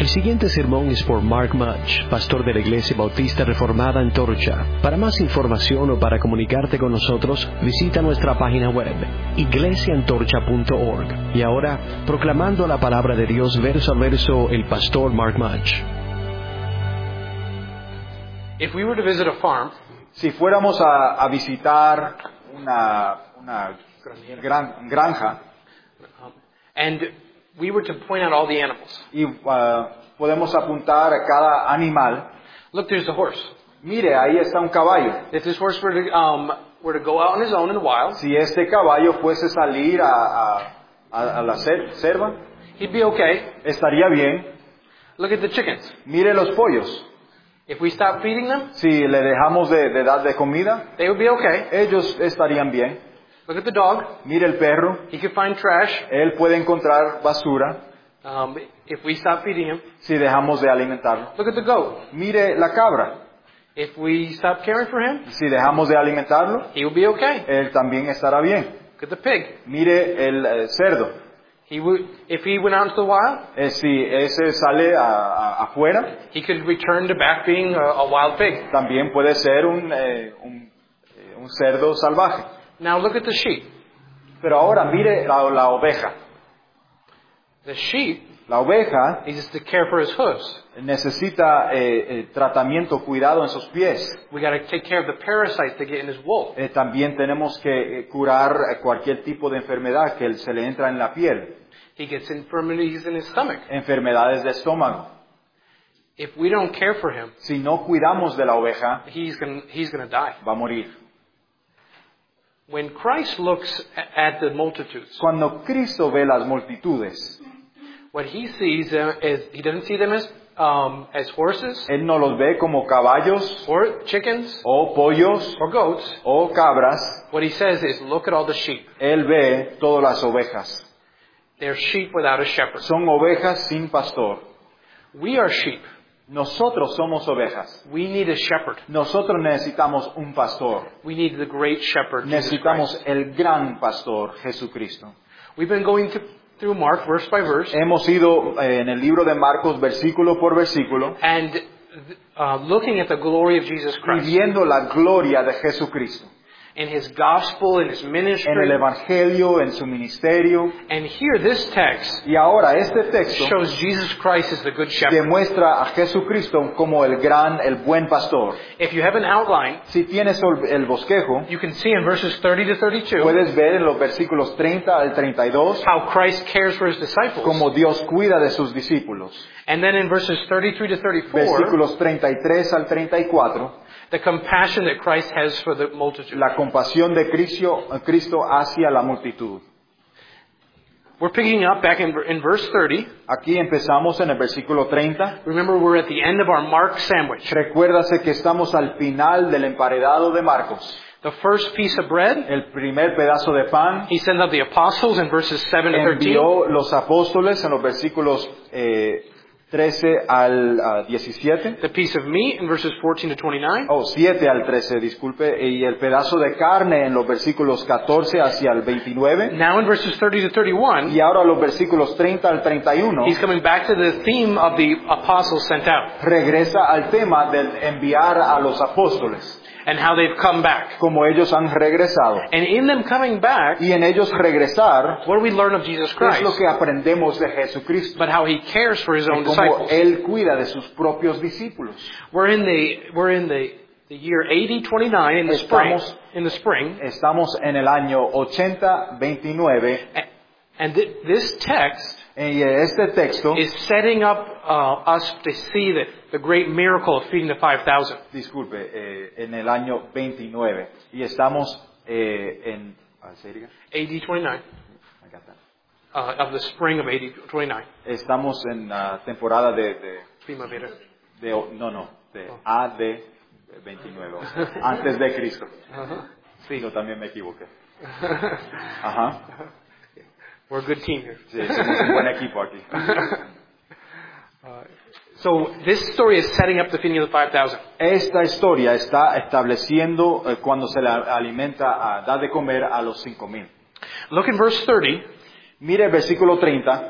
El siguiente sermón es por Mark Mudge, pastor de la Iglesia Bautista Reformada Antorcha. Para más información o para comunicarte con nosotros, visita nuestra página web, iglesiantorcha.org. Y ahora, proclamando la palabra de Dios verso a verso, el pastor Mark Mudge. If we were to visit a farm, Si fuéramos a visitar una granja and we were to point out all the animals. y podemos apuntar a cada animal, Look, there's the horse. mire, ahí está un caballo. If this horse were to go out on his own in the wild, Si este caballo fuese salir a la selva, he'd be okay. estaría bien. Look at the chickens. Mire los pollos. If we stopped feeding them, Si le dejamos de dar de comida, they would be okay. ellos estarían bien. Look at the dog. Mire el perro. He could find trash. Él puede encontrar basura If we stop feeding him. si dejamos de alimentarlo. Look at the goat. Mire la cabra. If we stop caring for him, Si dejamos de alimentarlo, he would be okay. él también estará bien. Look at the pig. Mire el cerdo. If he went out into the wild, Si ese sale afuera, he could return to back being a wild pig. también puede ser un cerdo salvaje. Now look at the sheep. Pero ahora mire la oveja. The sheep La oveja needs to care for his hooves. necesita tratamiento, cuidado en sus pies. We got to take care of the parasites that get in his wool. También tenemos que curar cualquier tipo de enfermedad que se le entra en la piel. He gets infirmities in his stomach. Enfermedades de estómago. If we don't care for him, Si no cuidamos de la oveja, he's gonna die. va a morir. When Christ looks at the multitudes, Cuando Cristo ve las multitudes, what he sees is he doesn't see them as horses Él no los ve como caballos or chickens o pollos or goats. o cabras. What he says is, look at all the sheep. Él ve todas las ovejas. They're sheep without a shepherd. Son ovejas sin pastor. We are sheep. Nosotros somos ovejas. We need a shepherd. Nosotros necesitamos un pastor. We need the great shepherd, Jesus Necesitamos Christ. el gran pastor, Jesucristo. We've been going through Mark verse by verse, Hemos ido en el libro de Marcos versículo por versículo, and looking at the glory of Jesus Christ viviendo la gloria de Jesucristo. in His gospel, in His En el ministry. Evangelio, en su ministerio. And here, this text Y ahora este texto shows Jesus Christ as the good shepherd. demuestra a Jesucristo como el buen pastor. If you have an outline, Si tienes el bosquejo, you can see in verses 30 to 32 puedes ver en los versículos 30 al 32 how Christ cares for His disciples. cómo Dios cuida de sus discípulos. And then in verses 33 to 34, Versículos 33 al 34, the compassion that Christ has for the multitude. la compasión de Cristo hacia la multitud. We're picking up back in verse 30. Aquí empezamos en el versículo 30. Remember, we're at the end of our Mark sandwich. Recuérdase que estamos al final del emparedado de Marcos. The first piece of bread, El primer pedazo de pan He sent out the apostles in verses 7 to 13. envió los apóstoles en los versículos 13 al 17. The piece of meat in verses 14 to 29. 7 al 13, disculpe. Y el pedazo de carne en los versículos 14 hacia el 29. Now in verses 30 to 31, Y ahora los versículos 30 al 31. He's coming back to the theme of the apostles sent out Regresa al tema del enviar a los apóstoles. and how they've come back. Como ellos han regresado. And in them coming back, Y en ellos regresar what do we learn of Jesus es Christ? lo que aprendemos de Jesucristo. But how He cares for His own Como disciples. Él cuida de sus propios discípulos. We're in the year 8029 in the spring. Estamos en el año 8029. And this text Y este texto, is setting up us to see the great miracle of feeding the 5,000. en el año 29. Y estamos en... AD 29. Of the spring of AD 29. Estamos en la temporada de Primavera. AD 29. Antes de Cristo. Sí. Yo también me equivoqué. Ajá. We're a good team here. Sí, somos un buen equipo aquí. So this story is setting up the feeding of the 5,000. Esta historia está estableciendo cuando se le alimenta, da de comer a los 5,000. Look in verse 30. Mire el versículo 30.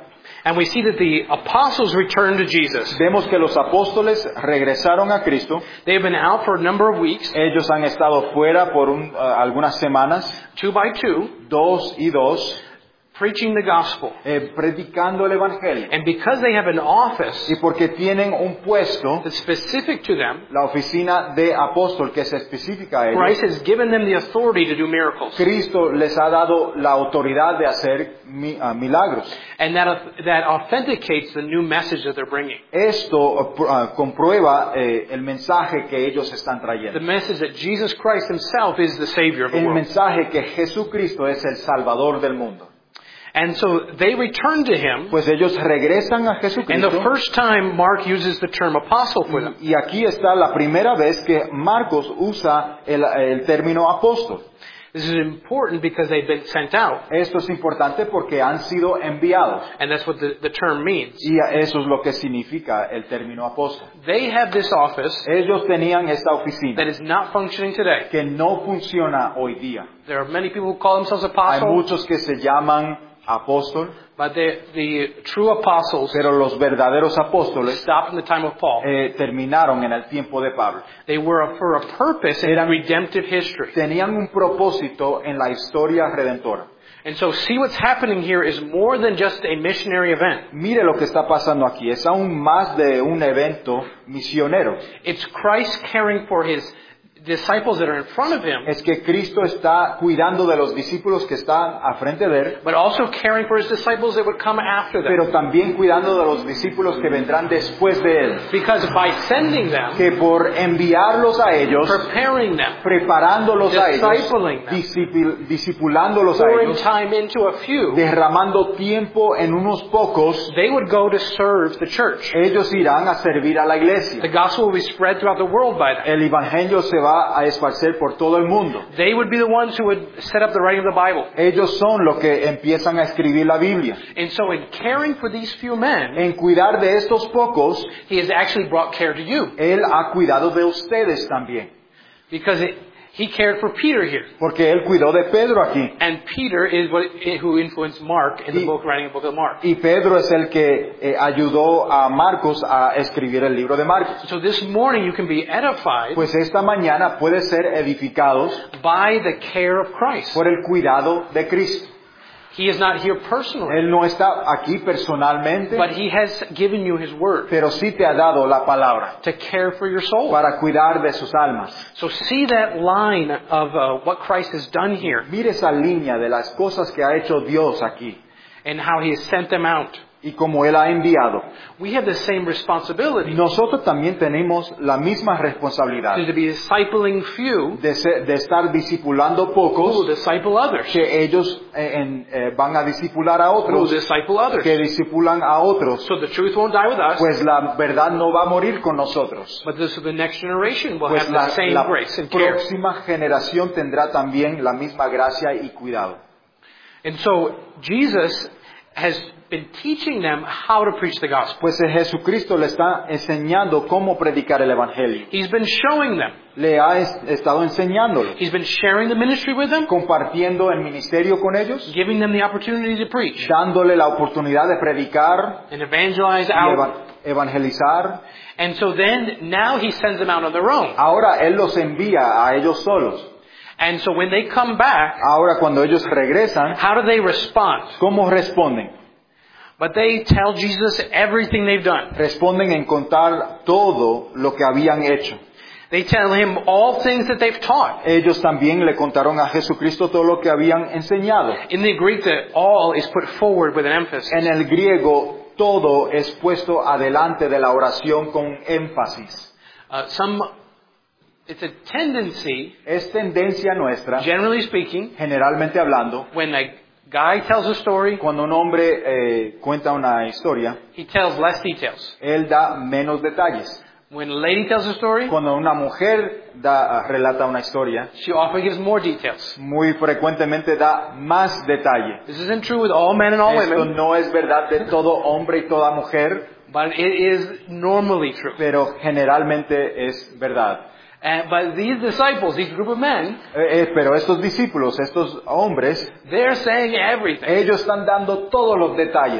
And we see that the apostles returned to Jesus. Vemos que los apóstoles regresaron a Cristo. They've been out for a number of weeks, Ellos han estado fuera por algunas semanas, 2 by 2, 2 y 2, preaching the gospel. predicando el Evangelio. And because they have an office Y porque tienen un puesto, that's specific to them, la oficina de apóstol que es específica a ellos, Christ has given them the authority to do miracles. Cristo les ha dado la autoridad de hacer milagros. And that authenticates the new message that they're bringing. Esto comprueba el mensaje que ellos están The trayendo. message that Jesus Christ himself is the Savior of the El world. mensaje que Jesucristo es el Salvador del mundo. And so they return to him. Pues ellos regresan a And Jesucristo. the first time Mark uses the term apostle for them. Y aquí está la primera vez que Marcos usa el término apóstol. This is important because they've been sent out. Esto es importante porque han sido enviados. And that's what the term means. Y eso es lo que significa el término apóstol. They have this office Ellos tenían esta that oficina is not functioning today. que no funciona hoy día. There are many people who call themselves Hay apostles, muchos que se llaman apóstol, but the true apostles pero los verdaderos apóstoles stopped in the time of Paul. terminaron en el tiempo de Pablo. They were for a purpose in Eran- redemptive history. Tenían un propósito en la historia redentora. And so see what's happening here is more than just a missionary event. Mire lo que está pasando aquí. Es aún más de un evento misionero. It's Christ caring for his disciples that are in front of him, Es que Cristo está cuidando de los discípulos que están a frente de él, but also caring for his disciples that would come after them. pero también cuidando de los discípulos que vendrán después de él. Because by sending them, Que por enviarlos a ellos, preparing them, preparándolos a ellos, Discipling them. discipulándolos a pouring ellos, time into a few, derramando tiempo en unos pocos, they would go to serve the church. ellos irán a servir a la The iglesia. gospel will be spread throughout the world by them. El evangelio se va a esparcer por todo el mundo. They would be the ones who would set up the writing of the Bible. Ellos son los que empiezan a escribir la Biblia. And so in caring for these few men, En cuidar de estos pocos, he has actually brought care to you. Él ha cuidado de ustedes también. Because he cared for Peter here. Porque Él cuidó de Pedro aquí. And Peter is who influenced Mark in the writing of the book of Mark. Y Pedro es el que ayudó a Marcos a escribir el libro de Marcos. So this morning you can be edified Pues esta mañana puede ser edificados by the care of Christ. por el cuidado de Cristo. He is not here personally, Él no está aquí personalmente, but he has given you his word pero sí te ha dado la palabra to care for your soul. para cuidar de sus almas. So see that line of what Christ has done here Mire esa línea de las cosas que ha hecho Dios aquí and how he has sent them out. y como Él ha enviado. We have the same responsibility Nosotros también tenemos la misma responsabilidad to be discipling few de estar discipulando who pocos, will disciple others, que ellos van a discipular a who will otros, disciple others. que discipulan a otros, So the truth won't die with us, pues la verdad no va a morir con nosotros. but the next generation will Pues have the same la grace and care. próxima generación tendrá también la misma gracia y cuidado. And so Jesus has been teaching them how to preach the gospel. Pues Jesucristo le está enseñando cómo predicar el Evangelio. He's been showing them. Le ha estado enseñándolo, He's been sharing the ministry with them, compartiendo el ministerio con ellos, giving them the opportunity to preach dándole la oportunidad de predicar and evangelize y out. evangelizar. And so then now he sends them out on their own. Ahora Él los envía a ellos solos. And so when they come back, Ahora cuando ellos regresan, how do they respond? ¿cómo responden? But they tell Jesus everything they've done. Responden en contar todo lo que habían hecho. They tell him all things that they've taught. Ellos también le contaron a Jesucristo todo lo que habían enseñado. In the Greek, the all is put forward with an emphasis. En el griego, todo es puesto adelante de la oración con énfasis. It's a tendency, Es tendencia nuestra, generally speaking, generalmente hablando, when a guy tells a story, cuando un hombre cuenta una historia, he tells less details. él da menos detalles. When a lady tells a story, Cuando una mujer relata una historia, she often gives more details. muy frecuentemente da más detalle. This isn't true with all men and all Esto women, no es verdad de todo hombre y toda mujer, but it is normally true. pero generalmente es verdad. But these disciples, these group of men, Pero estos discípulos, estos hombres, they're saying everything. ellos están dando todos los detalles.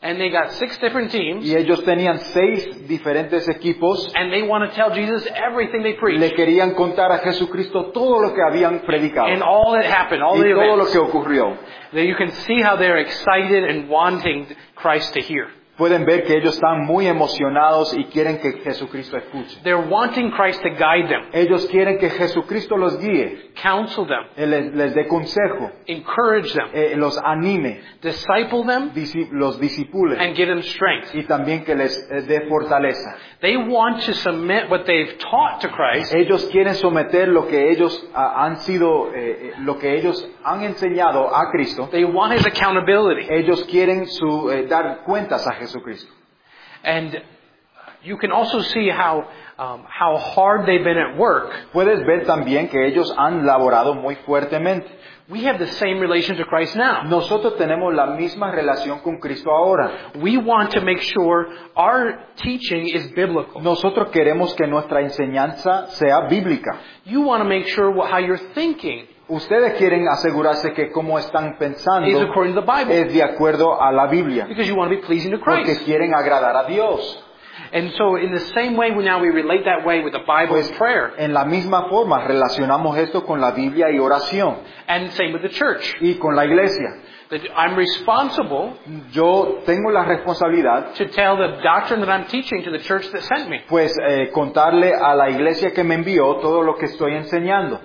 And they got 6 different teams. y ellos tenían 6 diferentes equipos. And they want to tell Jesus everything they Le preached. querían contar a Jesucristo todo lo que habían predicado And all that happened, all y the todo lo events. que ocurrió. That you can see how they're excited and wanting Christ to hear. Pueden ver que ellos están muy emocionados y quieren que Jesucristo escuche. They're wanting Christ to guide them, Ellos quieren que Jesucristo los guíe, counsel them, les dé consejo, encourage them, los anime, disciple them, los disipule and give them strength. y también que les dé fortaleza. They want to submit what they've taught to Christ Ellos quieren someter lo que ellos lo que ellos han enseñado a Cristo. They want His accountability. Ellos quieren dar cuentas a Jesucristo. And you can also see how hard they've been at work. Puedes ver también que ellos han laborado muy fuertemente. We have the same relation to Christ now. Nosotros tenemos la misma relación con Cristo ahora. We want to make sure our teaching is biblical. Nosotros queremos que nuestra enseñanza sea bíblica. You want to make sure how you're thinking Ustedes quieren asegurarse que cómo están pensando is according to the Bible. es de acuerdo a la Biblia, Because you want to be pleasing to porque Christ. quieren agradar a Dios. And so in the same way, now we relate that way with the Bible Pues and prayer. en la misma forma relacionamos esto con la Biblia y oración And same with the church. y con la iglesia. That I'm responsible Yo tengo la responsabilidad to tell the doctrine that I'm teaching to the church that sent me. pues contarle a la iglesia que me envió todo lo que estoy enseñando.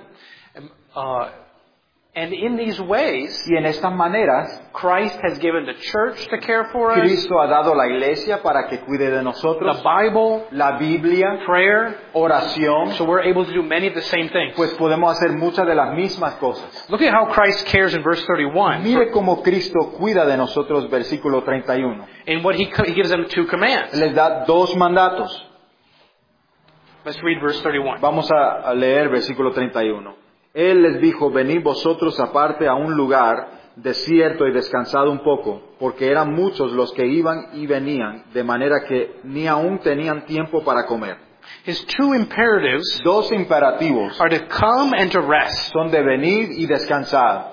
And in these ways, Y en estas maneras Christ has given the church to care for us, Cristo ha dado la iglesia para que cuide de the nosotros, Bible, la Biblia, prayer, oración, so we're able to do many of the same things. pues podemos hacer muchas de las mismas cosas. Look at how Christ cares in verse 31. Mire cómo Cristo cuida de nosotros, versículo 31. In what he gives them 2 commands. Les da 2 mandatos. Let's read verse 31. Vamos a leer versículo 31. Él les dijo, venid vosotros aparte a un lugar desierto y descansad un poco, porque eran muchos los que iban y venían, de manera que ni aún tenían tiempo para comer. His 2 imperatives 2 imperativos are to come and to rest. son de venir y descansar.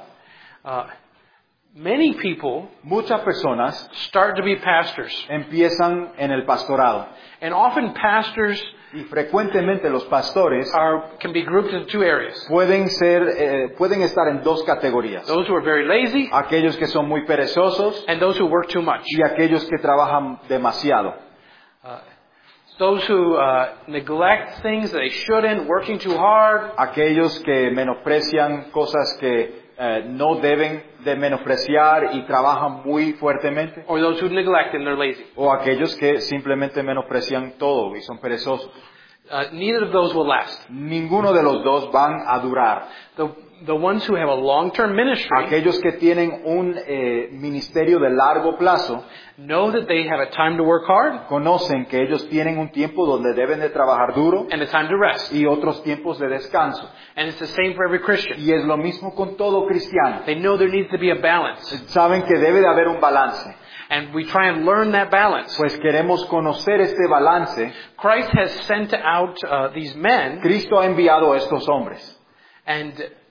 Many people Muchas personas start to be pastors. empiezan en el pastorado And often pastors y frecuentemente los pastores can be grouped into 2 areas. pueden estar en 2 categorías. Those who are very lazy Aquellos que son muy perezosos and those who work too much. y aquellos que trabajan demasiado. Those who neglect things that they shouldn't, working too hard. Aquellos que menosprecian cosas que no deben de menospreciar y trabajan muy fuertemente. Or those who neglect and they're lazy. O aquellos que simplemente menosprecian todo y son perezosos. Neither of those will last. Ninguno de los 2 van a durar. The ones who have a long-term ministry Aquellos que tienen un ministerio de largo plazo know that they have a time to work hard conocen que ellos tienen un tiempo donde deben de trabajar duro and a time to rest. y otros tiempos de descanso. And it's the same for every Christian. Y es lo mismo con todo cristiano. They know there needs to be a balance. Saben que debe de haber un balance. And we try and learn that balance. Pues queremos conocer este balance. Christ has sent out these men, Cristo ha enviado a estos hombres. and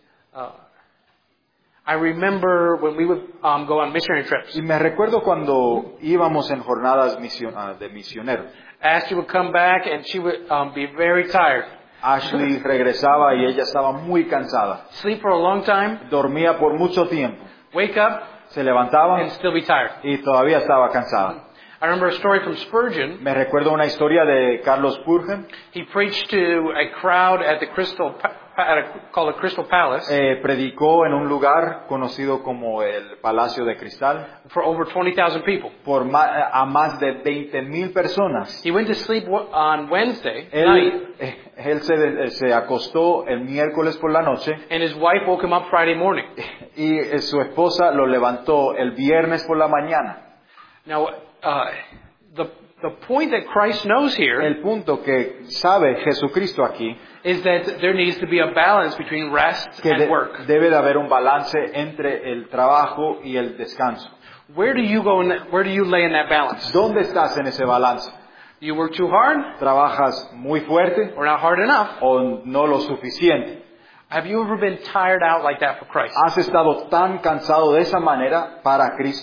I remember when we would go on missionary trips. Y me recuerdo cuando íbamos en jornadas de misioneros. Ashley would come back and she would be very tired. Ashley regresaba y ella estaba muy cansada. Sleep for a long time, Dormía por mucho tiempo. wake up, Se levantaba and still be tired. y todavía estaba cansada. I remember a story from Spurgeon. Me recuerdo una historia de Carlos Spurgeon. He preached to a crowd at the called the Crystal Palace Predicó en un lugar conocido como el Palacio de Cristal for over 20,000 people. a más de 20,000 personas. He went to sleep on Wednesday night, Él se acostó el miércoles por la noche and his wife woke him up Friday morning. y su esposa lo levantó el viernes por la mañana. Now, the point that Christ knows here El punto que sabe Jesucristo aquí is that there needs to be a balance between rest que and work. debe de haber un balance entre el trabajo y el descanso. Where do you go? Where do you lay in that balance? ¿Dónde estás en ese balance? Do you work too hard ¿Trabajas muy fuerte or not hard enough? o no lo suficiente? Have you ever been tired out like that for Christ? ¿Has estado tan cansado de esa manera para Cristo?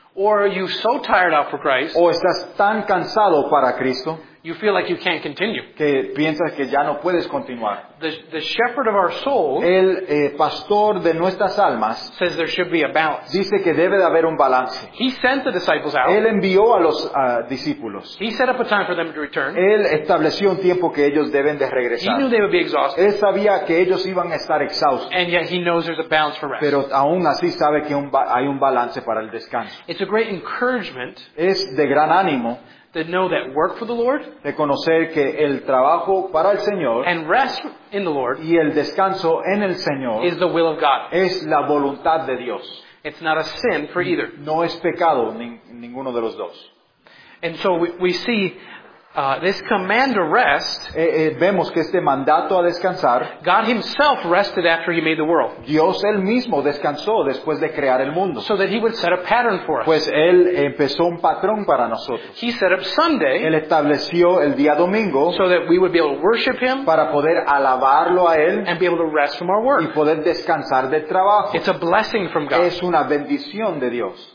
Or are you so tired out for Christ, o estás tan cansado para Cristo you feel like you can't continue. que piensas que ya no puedes continuar. The shepherd of our soul El pastor de nuestras almas says there should be a balance. dice que debe de haber un balance. He sent the disciples out. Él envió a los discípulos. He set up a time for them to return. Él estableció un tiempo que ellos deben de He regresar. knew they would be exhausted. Él sabía que ellos iban a estar exhaustos, And yet he knows there's a balance for rest. pero aún así sabe que hay un balance para el descanso. It's a great encouragement Es de gran ánimo to know that work for the Lord de conocer que el trabajo para el Señor and rest in the Lord y el descanso en el Señor is the will of God. es la voluntad de Dios. It's not a sin for either. No es pecado ninguno de los dos. And so we see this command to rest. Vemos que este mandato a descansar, God himself rested after he made the world, Dios él mismo descansó después de crear el mundo. so that he would set a pattern for us. Pues él empezó un patrón para nosotros. He set up Sunday Él estableció el día domingo so that we would be able to worship him para poder alabarlo a él and be able to rest from our y work. poder descansar del trabajo. It's a blessing from God. Es una bendición de Dios.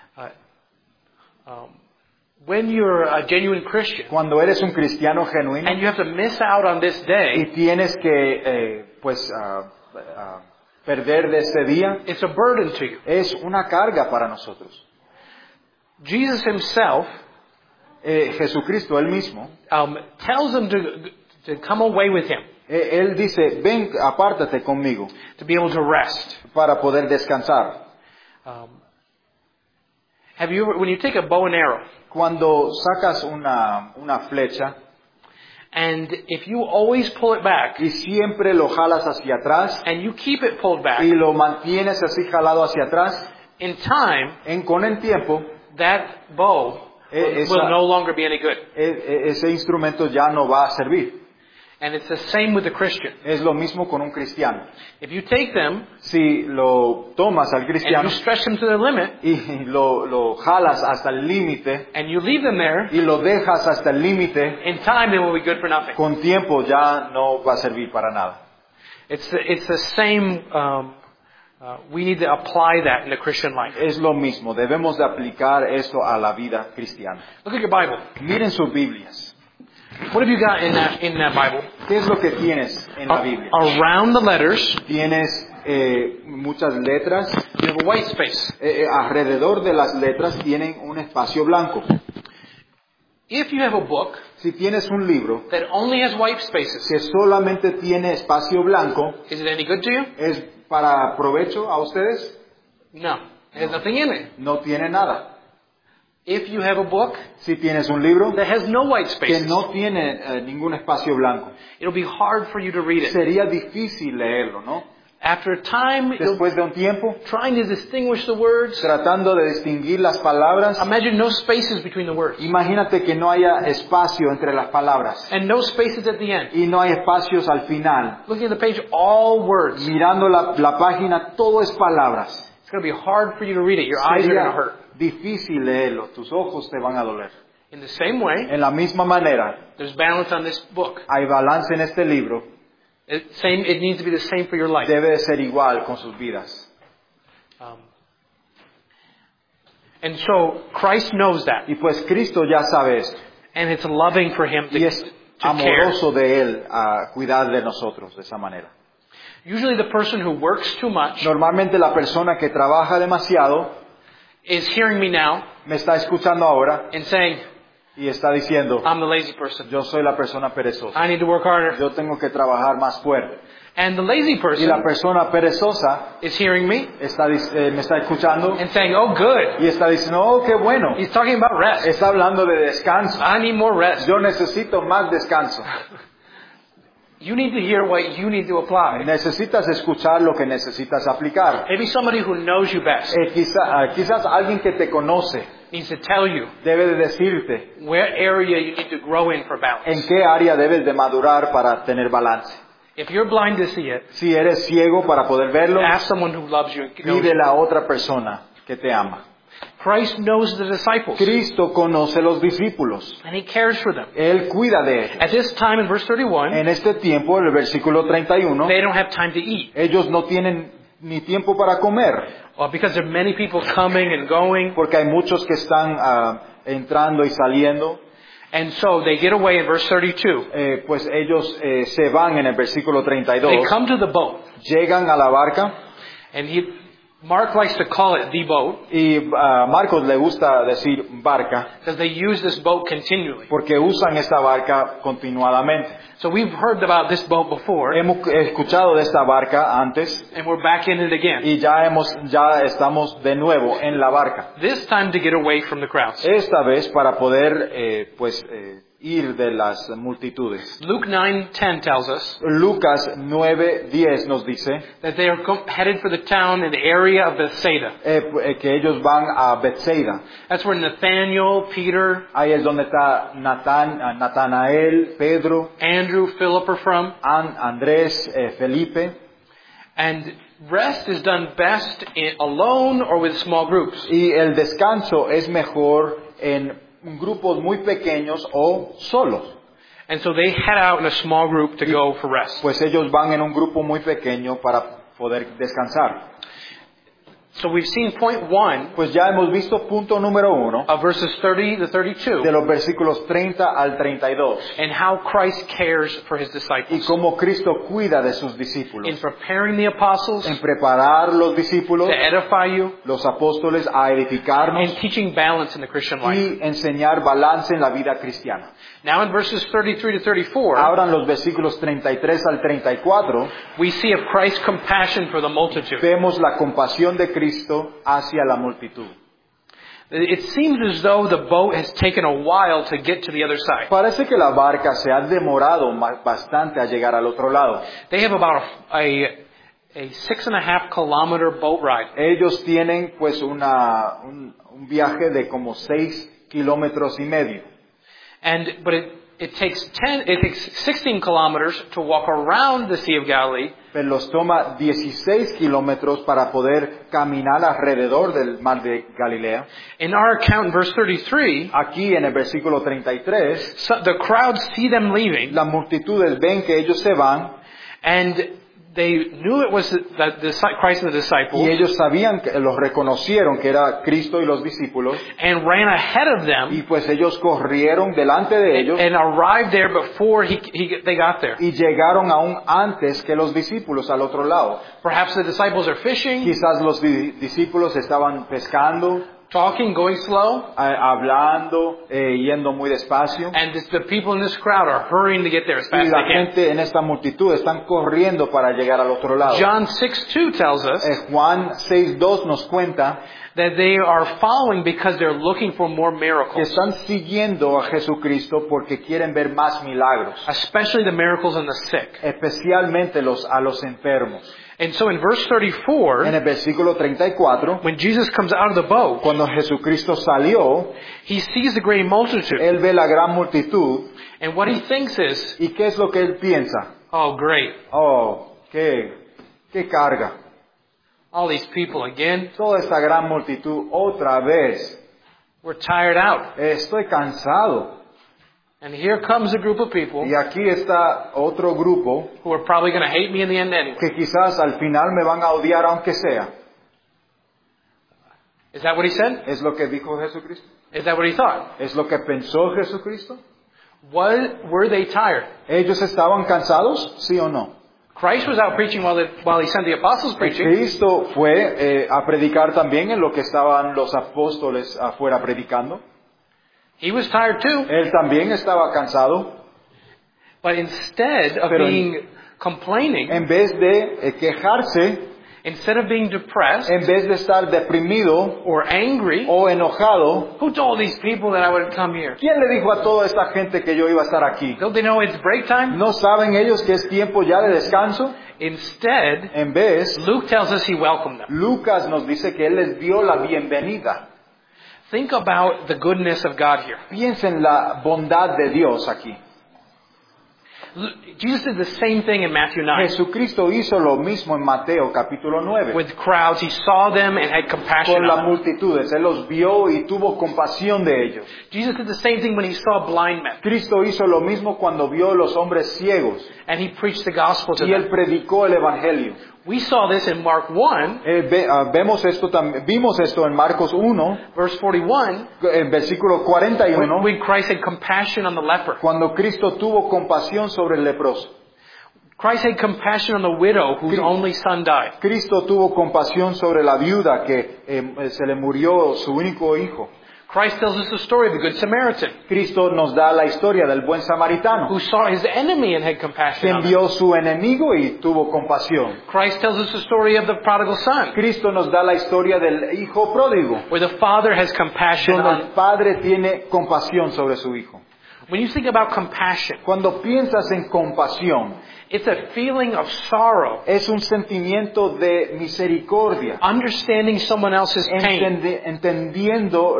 When you're a genuine Christian Cuando eres un cristiano genuino and you have to miss out on this y day, tienes que perder de este día, it's a burden to you. es una carga para nosotros. Jesus himself Jesucristo él mismo, tells them to come away with him, él dice, ven, apártate conmigo to be able to rest. para poder descansar. Have you ever, when you take a bow and arrow, Cuando sacas una flecha and if you always pull it back, y siempre lo jalas hacia atrás and you keep it pulled back, y lo mantienes así jalado hacia atrás, in time, con el tiempo, that bow esa- will no longer be any good. ese instrumento ya no va a servir. And it's the same with the Christian. Es lo mismo con un cristiano. If you take them Si lo tomas al and cristiano you stretch them to their limit, y lo jalas hasta el límite and you leave them there, y lo dejas hasta el límite, in time they will be good for nothing. con tiempo ya no va a servir para nada. It's the same. We need to apply that in the Christian life. Es lo mismo, debemos de aplicar esto a la vida cristiana. Look at your Bible. Miren sus Biblias. What have you got in that Bible? ¿Qué es lo que tienes en la Biblia? Around the letters, Tienes muchas letras. you have a white space. Alrededor de las letras tienen un espacio blanco. If you have a book Si tienes un libro that only has white spaces, que solamente tiene espacio blanco, is it any good to you? ¿es para provecho a ustedes? No. It has nothing in it. No tiene nada. If you have a book Si tienes un libro that has no white que spaces, no tiene ningún espacio blanco, it'll be hard for you to read it. sería difícil leerlo, ¿no? After a time, Después de un tiempo, trying to distinguish the words, tratando de distinguir las palabras, imagine no spaces between the words imagínate que no haya espacio entre las palabras and no spaces at the end. y no hay espacios al final. Looking at the page, all words. Mirando la página, todo es palabras. It's going to be hard for you to read it. Your eyes are going to Sería hurt. difícil leerlo, tus ojos te van a doler. In the same way, En la misma manera, there's balance on this book. hay balance en este libro, It needs to be the same for your life. debe de ser igual con sus vidas. And so Christ knows that, Y pues Cristo ya sabe esto, and it's loving for Him y es to care. amoroso de Él a cuidar de nosotros de esa manera. Usually, the person who works too much Normalmente la persona que trabaja demasiado is hearing me now me está escuchando ahora and saying, y está diciendo, "I'm the lazy person. yo soy la persona perezosa, I need to work harder." yo tengo que trabajar más fuerte. And the lazy Y la person persona perezosa is hearing me me está escuchando and saying, "Oh, good. y está diciendo, oh, qué bueno, He's talking about rest. está hablando de descanso. I need more rest." Yo necesito más descanso. You need to hear what you need to apply. Necesitas escuchar lo que necesitas aplicar. Maybe somebody who knows you best Quizás alguien que te conoce needs to tell you debe de decirte where area you need to grow in for balance. en qué área debes de madurar para tener balance. If you're blind to see it, Si eres ciego para poder verlo, ask someone who loves you. pídele a otra persona que te ama. Christ knows the disciples, Cristo conoce los discípulos. and He cares for them. Él cuida de ellos. At this time in verse 31, En este tiempo, en el versículo 31, they don't have time to eat. ellos no tienen ni tiempo para comer, because there are many people coming and going. porque hay muchos que están entrando y saliendo. And so they get away in verse 32. Pues ellos se van en el versículo 32. They come to the boat. Llegan a la barca. And Mark likes to call it the boat. Y Marcos le gusta decir barca. Because they use this boat continually. Porque usan esta barca continuadamente. So we've heard about this boat before. Hemos escuchado de esta barca antes. And we're back in it again. Y ya estamos de nuevo en la barca. This time to get away from the crowds. Esta vez para poder ir de las multitudes. Luke 9:10 tells us Lucas 9:10 nos dice that they are headed for the town in the area of Bethsaida. Que ellos van a Bethsaida. That's where Nathaniel, Peter, Ahí es donde está Natanael, Pedro, Andrew, Philip are from. Andrés, Felipe. And rest is done best alone or with small groups. Y el descanso es mejor en grupos muy pequeños o solos. And so they head out in a small group to go for rest. Pues ellos van en un grupo muy pequeño para poder descansar. So we've seen point 1 Pues ya hemos visto punto número 1 of verses 30 to 32 de los versículos 30 al 32 and how Christ cares for his y disciples cómo Cristo cuida de sus in discípulos, preparing the apostles en preparar los discípulos, to edify you los apóstoles a edificarnos and teaching balance in the Christian life. y enseñar balance en la vida cristiana. Now in verses 33 to 34 Ahora en los versículos 33 al 34 we see of Christ's compassion for the multitude. vemos la compasión de Cristo hacia la multitud. It seems as though the boat has taken a while to get to the other side. Parece que la barca se ha demorado bastante a llegar al otro lado. They have about a 6.5 kilometer boat ride. Ellos tienen pues un viaje de como 6 kilómetros y medio. But it takes 16 kilometers to walk around the Sea of Galilee. Pero los toma 16 kilómetros para poder caminar alrededor del mar de Galilea. In our account in verse 33, Aquí en el versículo 33, the crowds see them leaving, las multitudes ven que ellos se van and they knew it was Christ and the disciples, y ellos sabían, que los reconocieron que era Cristo y los discípulos, and ran ahead of them, y pues ellos corrieron delante de ellos and arrived there before they got there. y llegaron aún antes que los discípulos al otro lado. Perhaps the disciples are fishing, Quizás los discípulos estaban pescando, talking, going slow, hablando, yendo muy despacio. and the people in this crowd are hurrying to get there as Y fast as la they can. gente en esta multitud están corriendo para llegar al otro lado. John 6:2 tells us Juan 6:2 nos cuenta that they are following because they're looking for more que miracles, están siguiendo a Jesucristo porque quieren ver más milagros, especially the miracles in the sick. especialmente a los enfermos. And so in verse 34, En el versículo 34, when Jesus comes out of the boat, cuando Jesucristo salió, he sees the great multitude. él ve la gran multitud, And what he thinks is, ¿y qué es lo que él piensa? oh great, Oh, qué carga. all these people again, Toda esta gran multitud otra vez. we're tired out. Estoy cansado. And here comes a group of people Y aquí está otro grupo who are probably going to hate me in the end anyway. que quizás al final me van a odiar aunque sea. Is that what he said? ¿Es lo que dijo Jesucristo? Is that what he thought? ¿Es lo que pensó Jesucristo? Were they tired? ¿Ellos estaban cansados? ¿Sí o no? Christ was out preaching while he sent the apostles preaching. Cristo fue a predicar también en lo que estaban los apóstoles afuera predicando. He was tired too. Él también estaba cansado. But instead of Pero being complaining, En vez de quejarse, instead of being depressed en vez de estar deprimido or angry, o enojado, who told these people that I would come here? ¿quién le dijo a toda esta gente que yo iba a estar aquí? Don't they know it's break time? ¿No saben ellos que es tiempo ya de descanso? Instead, En vez, Luke tells us he welcomed them. Lucas nos dice que él les dio la bienvenida. Think about the goodness of God here. Piensen la bondad de Dios aquí. Jesus did the same thing in Matthew 9. Jesucristo hizo lo mismo en Mateo capítulo 9. With crowds, he saw them and had compassion Con on las them. multitudes, él los vio y tuvo compasión de ellos. Jesus did the same thing when he saw blind men. Cristo hizo lo mismo cuando vio a los hombres ciegos And he preached the gospel to y él them. predicó el evangelio. We saw this in Mark 1, Vimos esto en Marcos 1, verse 41, en versículo 41, when Christ had compassion on the leper. cuando Cristo tuvo compasión sobre el leproso. Christ had compassion on the widow whose only son died. Cristo tuvo compasión sobre la viuda que se le murió su único hijo. Christ tells us the story of the Good Samaritan, Cristo nos da la historia del buen samaritano, who saw his enemy and had que compassion on him. envió su enemigo y tuvo compasión. Christ tells us the story of the prodigal son, Cristo nos da la historia del hijo pródigo, where the father has compassion donde on. el padre tiene compasión sobre su hijo. When you think about compassion, Cuando piensas en compasión, it's a feeling of sorrow, es un sentimiento de misericordia, understanding someone else's pain, entendiendo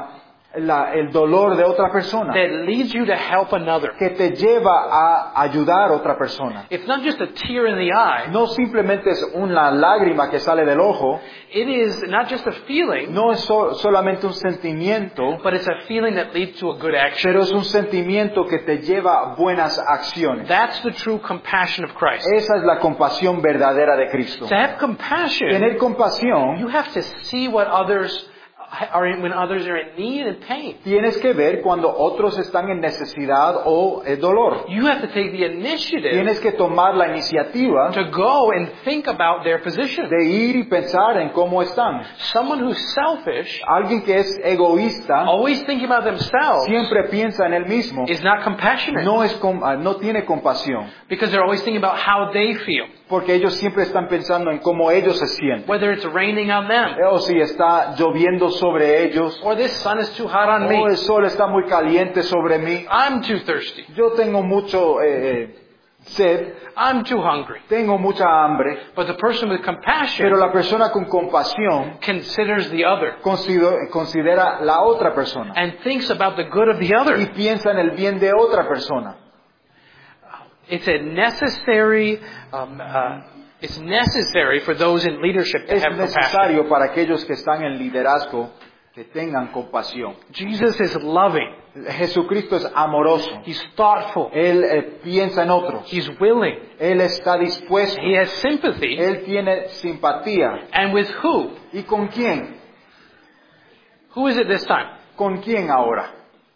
el dolor de otra persona, that leads you to help another. que te lleva a ayudar a otra persona. It's not just a tear in the eye. No simplemente es una lágrima que sale del ojo, It is not just a feeling, no es solamente un sentimiento, but it's a feeling that leads to a good action. pero es un sentimiento que te lleva a buenas acciones. That's the true compassion of Christ. Esa es la compasión verdadera de Cristo. To have compassion, Tener compasión, you have to see what others are in, when others are in need and pain. tienes que ver cuando otros están en necesidad o dolor. You have to take the initiative Tienes que tomar la iniciativa to go and think about their position. de ir y pensar en cómo están. Someone who's selfish, Alguien que es egoísta, always thinking about themselves, siempre piensa en él mismo. is not compassionate. No tiene compasión, Because they're always thinking about how they feel. porque ellos siempre están pensando en cómo ellos se sienten. Whether it's raining on them, O si está lloviendo sobre ellos, or this sun is too hot on o me. el sol está muy caliente sobre mí. I'm too thirsty. Yo tengo mucho sed, I'm too hungry. tengo mucha hambre, But the person with compassion pero la persona con compasión considers the other considera la otra persona and thinks about the good of the y other. piensa en el bien de otra persona. It's a necessary, it's necessary for those in leadership to Es have compassion. necesario para aquellos que están en liderazgo que tengan compasión. Jesus is loving. Jesucristo es amoroso. He's thoughtful. Él piensa en otros. He's willing. Él está dispuesto. He has sympathy. Él tiene simpatía. And with who? ¿Y con quién? Who is it this time? ¿Con quién ahora?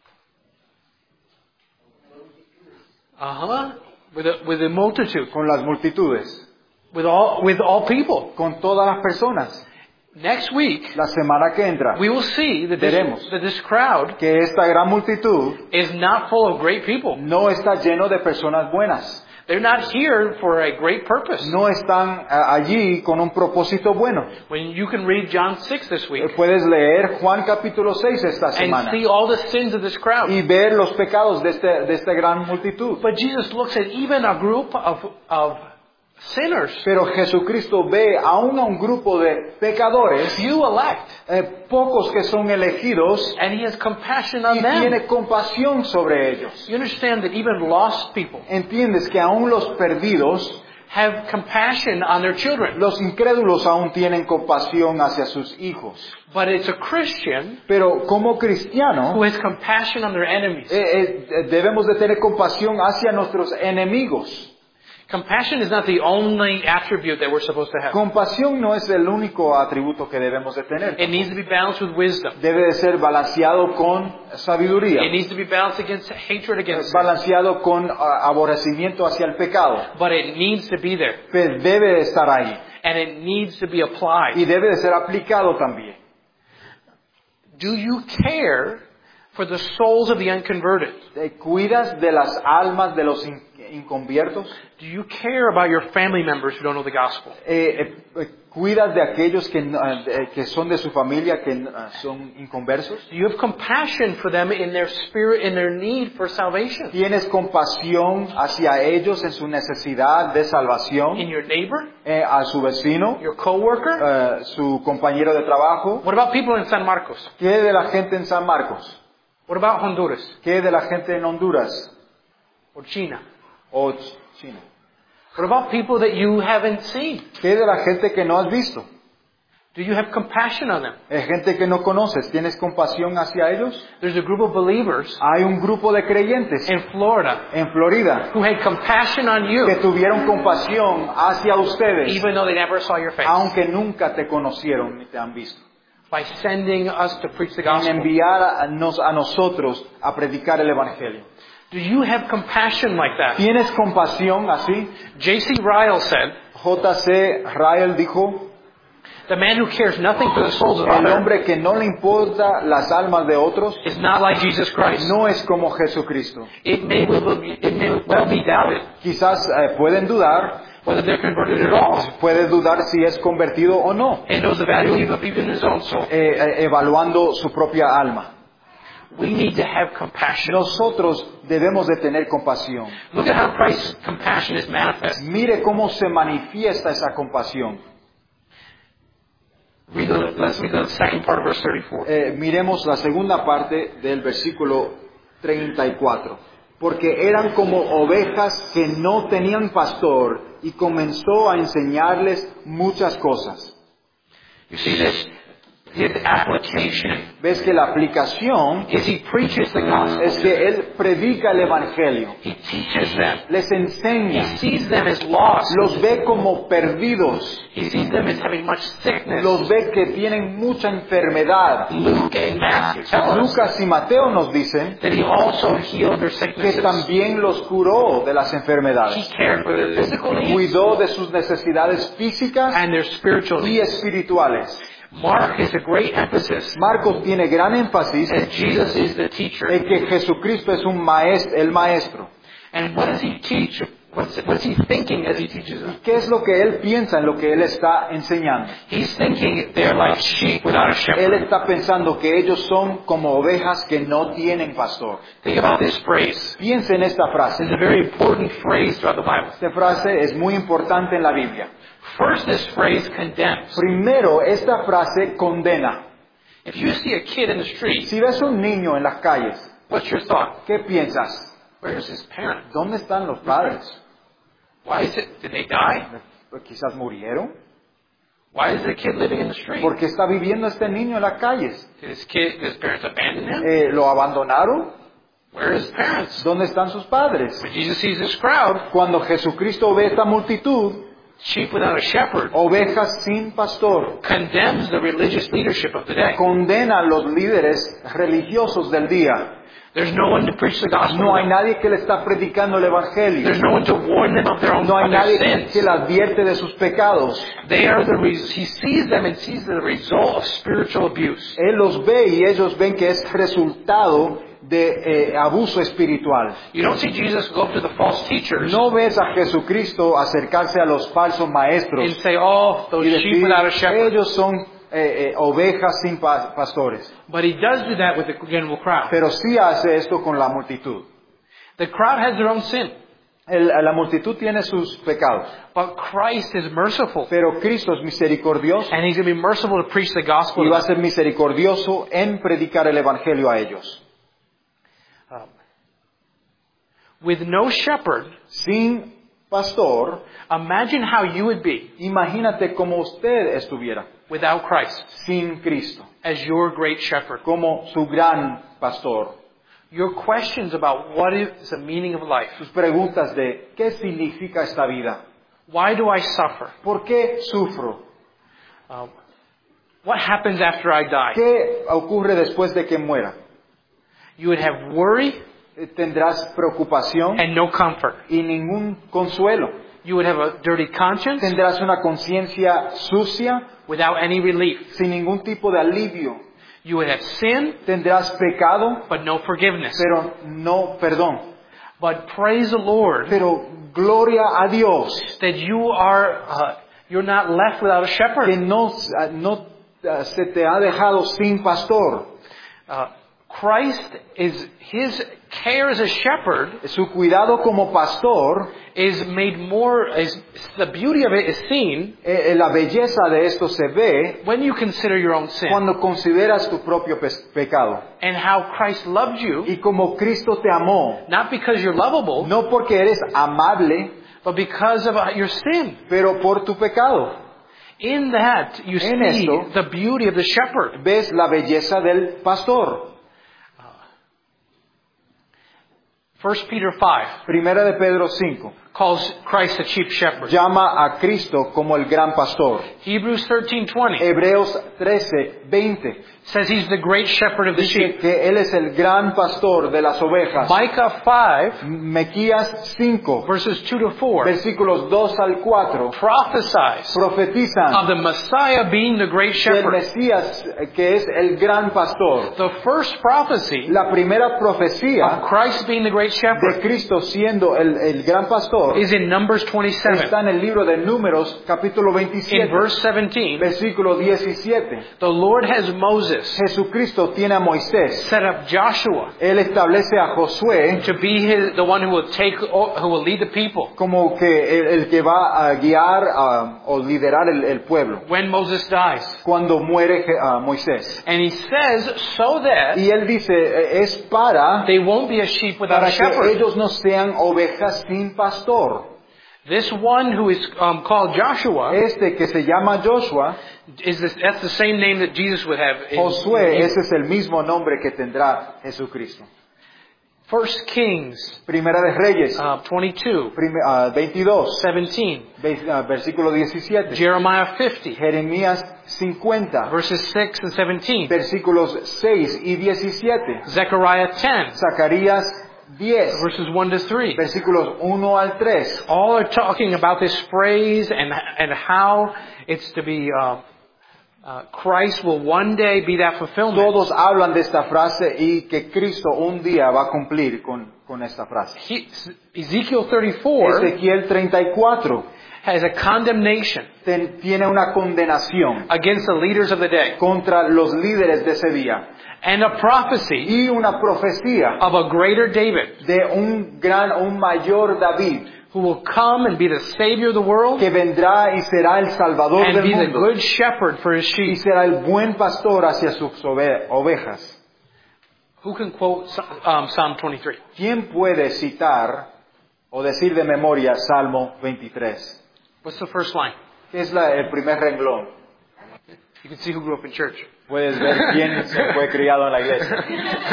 With the multitude. Con las multitudes. With all people. Con todas las personas. Next week, La semana que entra we will see that veremos this crowd que esta gran multitud is not full of great people. no está lleno de personas buenas. They're not here for a great purpose. No están allí con un propósito bueno. When you can read John 6 this week Puedes leer Juan capítulo 6 esta and semana see all the sins of this crowd. y ver los pecados de esta gran multitud. But Jesus looks at even a group of sinners, Pero Jesucristo ve aún a un grupo de pecadores, few elect, pocos que son elegidos, and He has compassion y on them. tiene compasión sobre ellos. You understand that even lost people Entiendes que aún los perdidos, have compassion on their children. los incrédulos aún tienen compasión hacia sus hijos. But it's a Christian Pero como who cristiano, has compassion on their enemies. debemos de tener compasión hacia nuestros enemigos. Compassion is not the only attribute that we're supposed to have. Compasión no es el único atributo que debemos de tener. It needs to be balanced with wisdom. Debe de ser balanceado con sabiduría, It needs to be balanced against hatred against sin. balanceado con aborrecimiento hacia el pecado. But it needs to be there. Pero debe de estar ahí And it needs to be applied. y debe de ser aplicado también. Do you care for the souls of the unconverted? ¿Cuidas de las almas de los inconviertos? Do you care about your family members who don't know the gospel? ¿Cuidas de aquellos que son de su familia que son inconversos? Do you have compassion for them in their spirit, in their need for salvation? ¿Tienes compasión hacia ellos en su necesidad de salvación? In your neighbor? A su vecino, Your coworker? su compañero de trabajo. What about people in San Marcos? ¿Qué de la gente en San Marcos? What about Honduras? ¿Qué de la gente en Honduras Or China? o China? What about people that you haven't seen? ¿Qué de la gente que no has visto? Do you have compassion on them? Es gente que no conoces, ¿tienes compasión hacia ellos? There's a group of believers Hay un grupo de creyentes in Florida en Florida who had compassion on you, que tuvieron compasión hacia ustedes, even though they never saw your face, aunque nunca te conocieron ni te han visto. by sending us to preach the En gospel. enviar a nosotros a predicar el Evangelio. Do you have compassion like that? ¿Tienes compasión así? J.C. Ryle said, J.C. Ryle dijo, the man who cares nothing for the souls of el others hombre que no le importa las almas de otros is not like Jesus Christ. no es como Jesucristo. It may well be doubted Quizás pueden dudar, whether they're converted at all, puede dudar si es convertido o no, and knows the value of even his own soul. evaluando su propia alma. We need to have compassion. Nosotros debemos de tener compasión. Look at how Christ's compassion is manifest. Mire cómo se manifiesta esa compasión. Let's read the second part of verse 34. Miremos la segunda parte del versículo 34. Porque eran como ovejas que no tenían pastor y comenzó a enseñarles muchas cosas. You see this? His application Ves que la aplicación is he preaches the gospel. es que él predica el evangelio, He teaches them. les He enseña, sees them as lost. los ve como perdidos, He sees them as having much sickness. los ve que tienen mucha enfermedad. Luke and Matthew tell us Lucas y Mateo nos dicen that he also healed their que sicknesses. también los curó de las He enfermedades, cared for their physical needs cuidó de sus necesidades físicas and their spiritual y needs. espirituales. Mark has a great emphasis Marcos tiene gran énfasis that Jesus is the teacher. en que Jesucristo es el maestro. And what does he teach? What's he thinking as he teaches them? ¿Qué es lo que él piensa en lo que él está enseñando? He's thinking they're like sheep without a Él shepherd. está pensando que ellos son como ovejas que no tienen pastor. Think about this phrase. Piensa en esta frase. It's a very important phrase throughout the Bible. Esta frase es muy importante en la Biblia. First, this phrase condemns. Primero, esta frase condena. If you see a kid in the street, Si ves un niño en las calles, what's your thought? ¿qué piensas? Where's his parent? ¿Dónde están los padres? Why is it? Did they die? Quizás murieron. Why is the kid living in the street? ¿Por qué está viviendo este niño en las calles? Did his parents abandon him? ¿Lo abandonaron? Where are his parents? ¿Dónde están sus padres? When Jesus sees this crowd, Cuando Jesucristo ve esta multitud, sheep without a shepherd, ovejas sin pastor, condemns the religious leadership of the day. condena a los líderes religiosos del día. There's no one to preach the gospel. No to hay them. nadie que le está predicando el evangelio. There's no one to warn them of their own No hay of their nadie sins. que le advierte de sus pecados. They are he sees them and sees the result of spiritual abuse. Él los ve y ellos ven que es resultado de abuso espiritual. You don't see Jesus go up to the false teachers No ves a Jesucristo acercarse a los falsos maestros and say, "Oh, those y sheep decir, without a shepherd." ellos son ovejas sin pastores. But he does do that with the general crowd. Pero sí hace esto con la multitud. The crowd has their own sin, La multitud tiene sus pecados, but Christ is merciful, pero Cristo es misericordioso and he's going to be merciful to preach the gospel. y to va a them. ser misericordioso en predicar el evangelio a ellos. With no shepherd, Sin pastor, imagine how you would be imagínate como usted estuviera without Christ sin Cristo, as your great shepherd. como su gran pastor. Your questions about what is the meaning of life. Sus preguntas de ¿qué significa esta vida? Why do I suffer? ¿Por qué sufro? What happens after I die? ¿Qué ocurre después de que muera? You would have worry Tendrás preocupación and no comfort. y ningún consuelo. You would have a dirty conscience Tendrás una conciencia sucia without any relief. sin ningún tipo de alivio. You would have sin, Tendrás pecado, but no forgiveness. pero no perdón. But praise the Lord Pero gloria a Dios that you're not left without a que shepherd. no se te ha dejado sin pastor. Christ his care as a shepherd Su cuidado como pastor, is made more, the beauty of it is seen la belleza de esto se ve when you consider your own sin cuando consideras tu propio pecado. and how Christ loved you, Y como Cristo te amó, not because you're lovable, no porque eres amable, but because of your sin. pero por tu pecado. In that, you En see esto- the beauty of the shepherd. ves la belleza del pastor. 1 Peter 5 Primera de Pedro 5 calls Christ the chief shepherd. llama a Cristo como el gran pastor. Hebrews 13:20 Hebreos 13:20 says he's the great shepherd of the dice sheep. que Él es el gran pastor de las ovejas. Micah 5 Mequías 5, verses 2 to 4 versículos 2 al 4, prophesies profetizan of the Messiah being the great del shepherd. Mesías que es el gran pastor. The first prophecy La primera of profecía Christ being the great de shepherd Cristo siendo el gran pastor is in Numbers 27. está en el libro de Números, capítulo In 27, verse 17, versículo 17. the Lord has Moses Jesucristo tiene a Moisés. set up Joshua Él establece a Josué to be the one who will lead the people. como que el que va a guiar o liderar el pueblo When Moses dies. cuando muere Moisés. And he says, so that Y él dice, es para they won't be a sheep without a que shepherd. ellos no sean ovejas sin pastor. This one who is called Joshua, Este que se llama Joshua, that's the same name that Jesus would have. Josué, ese es el mismo nombre que tendrá Jesucristo. 1 Kings Primera de Reyes, 22, 22, 17, versículo 17. Jeremiah 50, Jeremías 50, verses 6 and 17, versículos 6 y 17. Zechariah 10, Zacarías 10, verses 1 to 3. versículos 1 al 3. All are talking about this phrase and how it's to be, Christ will one day be that fulfillment. Todos hablan de esta frase y que Cristo un día va a cumplir con esta frase. Ezekiel 34 Ezequiel 34 has a condemnation tiene una condenación against the leaders of the day contra los líderes de ese día and a prophecy y una profecía of a greater David de un mayor David who will come and be the Savior of the world que vendrá y será el Salvador and del be the mundo good shepherd for his y sheep. será el buen pastor hacia sus ovejas. Who can quote Psalm 23? ¿Quién puede citar o decir de memoria Salmo 23? What's the first line? ¿Qué es el primer renglón? You can see who grew up in church. Puedes ver quién se fue criado en la iglesia.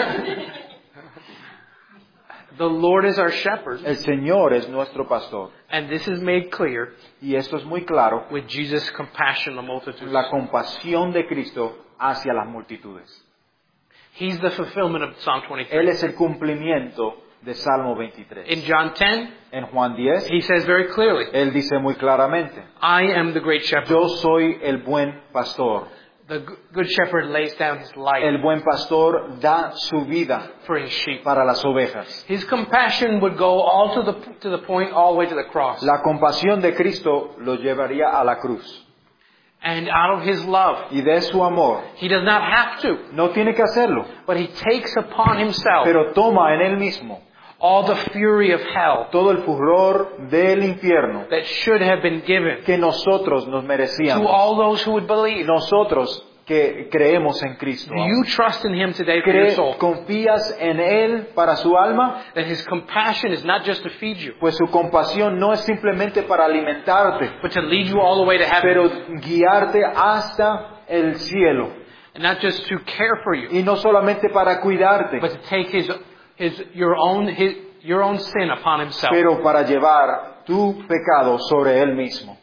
The Lord is our shepherd, El Señor es nuestro pastor. and this is made clear Y esto es muy claro, with Jesus' compassion on the multitudes. la compasión de Cristo hacia las multitudes. He's the fulfillment of Psalm Él 23. es el cumplimiento de Salmo 23. In John 10, En Juan 10, he says very clearly, Él dice muy claramente, I am the great shepherd. yo soy el buen pastor. The good shepherd lays down his life El buen pastor da su vida for his sheep. para las ovejas. His compassion would go all to the point, all the way to the cross. La compasión de Cristo lo llevaría a la cruz. And out of his love, Y de su amor, he does not have to, no tiene que hacerlo, but he takes upon himself pero toma en él mismo all the fury of hell todo el furor del infierno that should have been given que nosotros nos to merecíamos. all those who would believe. Nosotros que creemos en Cristo. Do you trust in him today for your soul? ¿Confías en Él para su alma? That his compassion is not just to feed you, Pues su compasión no es simplemente para alimentarte, but to lead you all the way to heaven. pero guiarte hasta el cielo. And not just to care for you, Y no solamente para cuidarte, but to take your own sin upon himself. pero para llevar tu pecado sobre Él mismo.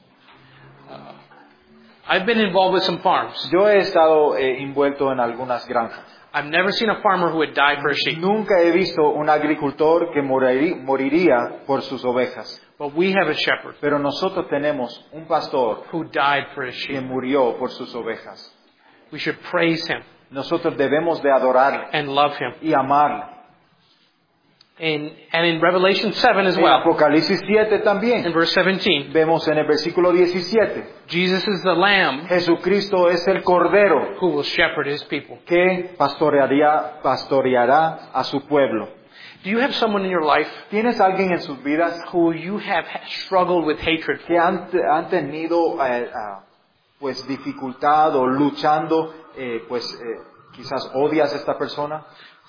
I've been involved with some farms. Yo he estado envuelto en algunas granjas. I've never seen a farmer who would die for a sheep. Nunca he visto un agricultor que moriría por sus ovejas. But we have a shepherd Pero nosotros tenemos un pastor who died for his que sheep. murió por sus ovejas. We should praise him Nosotros debemos de adorarle and love him. y amarle. And in Revelation 7 as En well, Apocalipsis 7 in también verse 17, vemos en el versículo 17, Jesus is the lamb Jesucristo es el cordero who will shepherd his people. que pastoreará a su pueblo. Do you have someone in your life ¿Tienes alguien en sus vidas who you have struggled with hatred que for? han tenido pues dificultad o luchando, quizás odias a esta persona?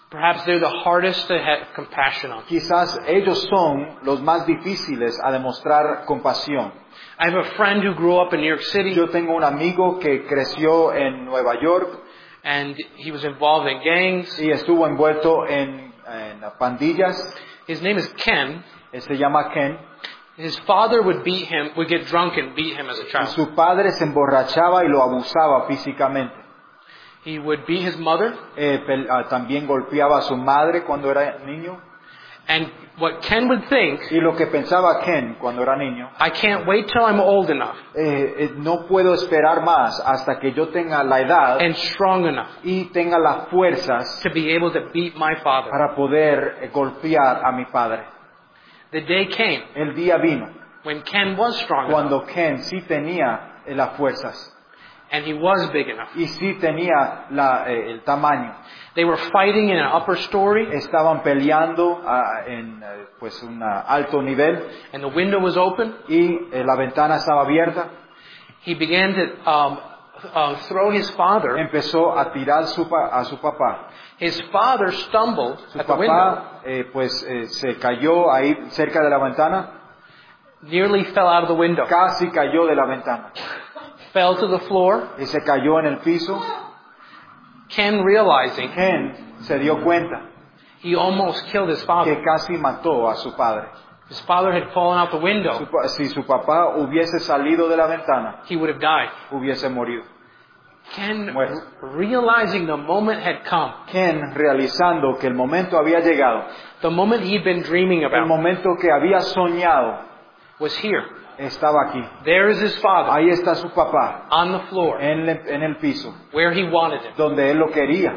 Perhaps they're the hardest to have compassion on. Quizás ellos son los más difíciles a demostrar compasión. I have a friend who grew up in New York City, Yo tengo un amigo que creció en Nueva York and he was involved in gangs. y estuvo envuelto en pandillas. His name is Ken. Se llama Ken. His father would beat him, would get drunk and beat him as a Y child. su padre se emborrachaba y lo abusaba físicamente. He would beat his mother, También golpeaba a su madre cuando era niño. and what Ken would think, Y lo que pensaba Ken cuando era niño, I can't wait till I'm old enough no puedo esperar más hasta que yo tenga la edad and strong enough y tenga las fuerzas to be able to beat my father. para poder golpear a mi padre. The day came El día vino when Ken was strong enough, cuando Ken sí tenía las fuerzas and he was big enough. y sí tenía el tamaño. They were fighting in an upper story, Estaban peleando en pues un alto nivel and the window was open. y la ventana estaba abierta. He began to throw his father. Empezó a tirar a su papá. His father stumbled Su at the window, papá se cayó ahí cerca de la ventana, nearly fell out of the window, casi cayó de la ventana fell to the floor. y se cayó en el piso. Ken, realizing Ken se dio cuenta he almost killed his father. que casi mató a su padre. His father had fallen out the window. Si su papá hubiese salido de la ventana, He would have died. hubiese morido. Ken, Muerto. realizing the moment had come, Ken, realizando que el momento había llegado, the moment he'd been dreaming el about, momento que había soñado, was here. estaba aquí. There is his father Ahí está su papá, on the floor, en el piso, where he wanted him. donde él lo quería.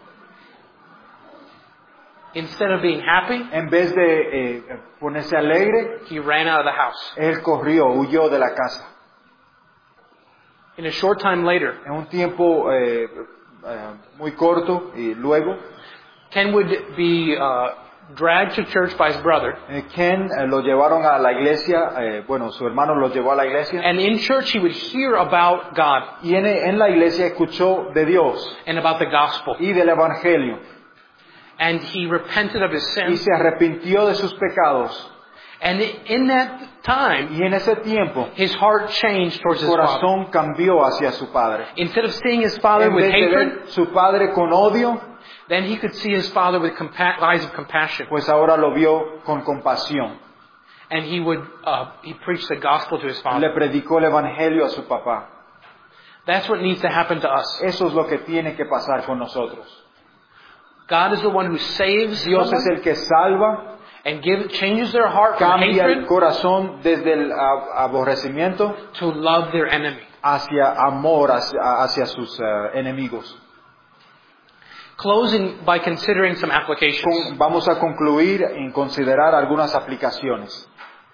Instead of being happy, En vez de ponerse alegre, he ran out of the house. él corrió, huyó de la casa. In a short time later, En un tiempo muy corto, y luego, Ken would be dragged to church by his brother. Ken lo llevaron a la iglesia, su hermano lo llevó a la iglesia, And in church he would hear about God y en la iglesia escuchó de Dios and about the gospel. y del evangelio, And he repented of his y sins. se arrepintió de sus pecados. And in that time, Y en ese tiempo, his heart changed towards su his father. corazón cambió hacia su padre. Instead of seeing his father En with vez de hatred, ver su padre con odio, then he could see his father with eyes of compassion. pues ahora lo vio con compasión. And he preached the gospel to his Le father. predicó el evangelio a su papá. That's what needs to happen to us. Eso es lo que tiene que pasar con nosotros. God is the one who saves Dios es someone el que salva, and changes their heart from cambia el hatred corazón desde el aborrecimiento to love their enemy. hacia amor hacia sus enemigos. Closing by considering some applications. Vamos a concluir en considerar algunas aplicaciones.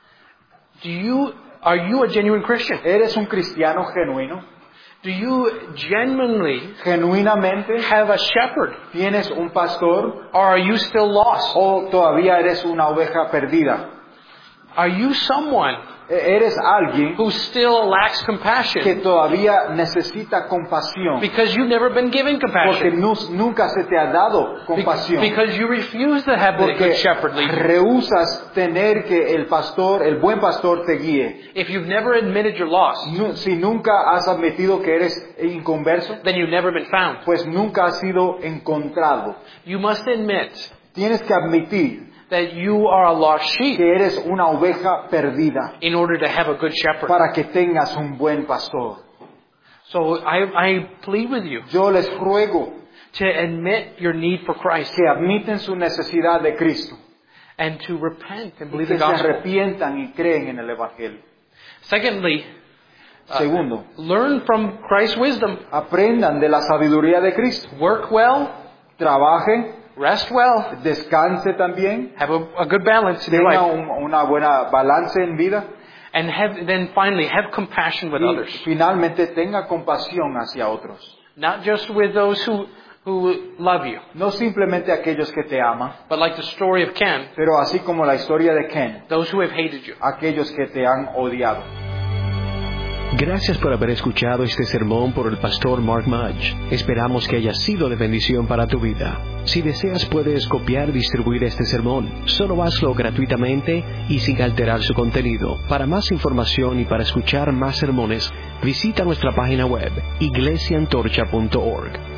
Are you a genuine Christian? ¿Eres un cristiano genuino? Do you genuinely ¿Genuinamente have a shepherd? tienes un pastor Or are you still lost? o todavía eres una oveja perdida? Are you someone ¿Eres alguien who still lacks que compassion todavía necesita compasión because you've never been given porque compassion? nunca se te ha dado compasión? Because you refuse to have the good Porque shepherd lead you. rehusas tener que el buen pastor te guíe. If you've never admitted you're lost, Si nunca has admitido que eres inconverso, then you've never been found. pues nunca has sido encontrado. You must admit Tienes que admitir that you are a lost sheep que eres una oveja perdida in order to have a good shepherd. para que tengas un buen pastor. So I plead with you Yo les ruego to admit your need for Christ que admiten su necesidad de Cristo and to repent and y believe que the se gospel. arrepientan y creen en el Evangelio. Secondly, Segundo, learn from Christ's wisdom. aprendan de la sabiduría de Cristo. Work well, Trabaje, rest well, descanse también, have a good balance in your tenga life, una buena balance en vida and then finally have compassion with y others. finalmente tenga compasión hacia otros. Not just with those who love you, No simplemente aquellos que te aman, but like the story of Ken, pero así como la historia de Ken, those who have hated you. aquellos que te han odiado. Gracias por haber escuchado este sermón por el pastor Mark Mudge. Esperamos que haya sido de bendición para tu vida. Si deseas, puedes copiar y distribuir este sermón. Solo hazlo gratuitamente y sin alterar su contenido. Para más información y para escuchar más sermones, visita nuestra página web, iglesiaantorcha.org.